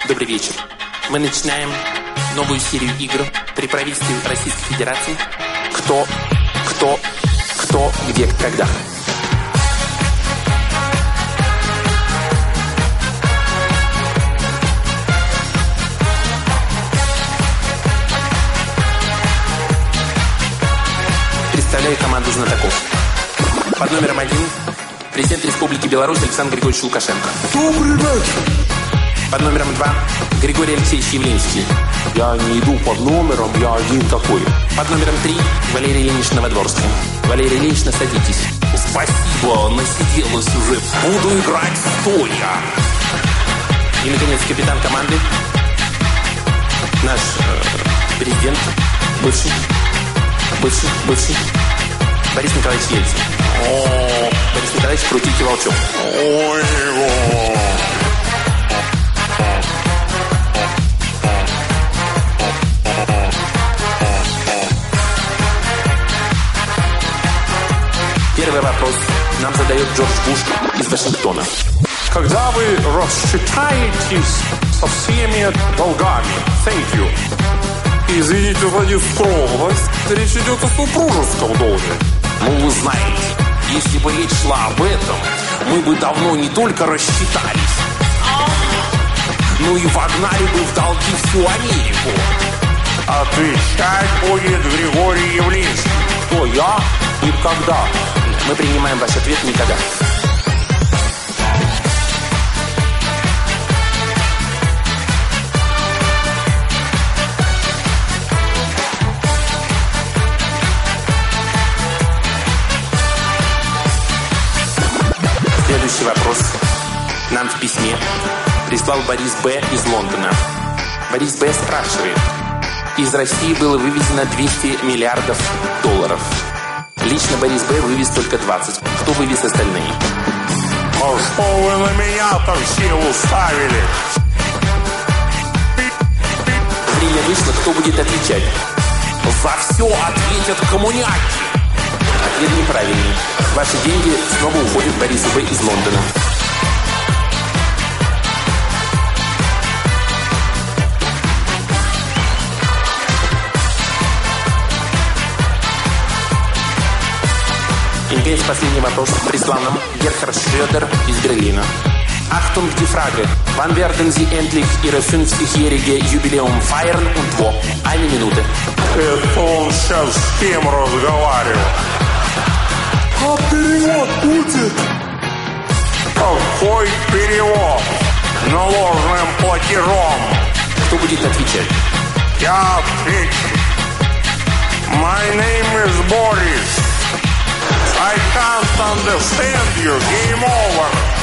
Добрый вечер. Мы начинаем новую серию игр при правительстве Российской Федерации. Кто, где, когда. Представляю команду знатоков. Под номером 1 президент Республики Беларусь Александр Григорьевич Лукашенко. Добрый вечер. Под номером 2 Григорий Алексеевич Явлинский. Я не иду под номером, я один такой. Под номером 3 Валерий Ильич Новодворский. Валерий Ильич, насадитесь. Спасибо, насиделась уже. Буду играть стоя. И, наконец, капитан команды. Наш президент. Бывший. Борис Николаевич Ельцин. Борис Николаевич, крутите волчок. Первый вопрос нам задает Джордж Буш из Вашингтона. Когда вы рассчитаетесь со всеми долгами? Thank you. Извините за нескромность. Речь идет о супружеском долге. Ну, вы знаете, если бы речь шла об этом, мы бы давно не только рассчитались, но и вогнали бы в долги всю Америку. Отвечать будет Григорий Явлинский. Кто, я и когда? Мы принимаем ваш ответ никогда. Следующий вопрос нам в письме прислал Борис Б. из Лондона. Борис Б. спрашивает. Из России было вывезено 200 миллиардов долларов. Лично Борис Б. вывез только 20. Кто вывез остальные? А что вы на меня-то все уставили? Время вышло, кто будет отвечать? За все ответят коммуняки. Ответ неправильный. Ваши деньги снова уходят Борису Б. из Лондона. И, наконец, последний вопрос прислал нам Герхард Шрёдер из Берлина. Achtung, die Frage. Wann werden Sie endlich Ihre 50-jährige Jubiläum feiern und wo? 1 Minute. Это он сейчас с кем разговаривал? А перевод будет? Какой перевод? Наложенным платежом. Кто будет отвечать? Я отвечу. My name is Boris. I can't understand you. Game over.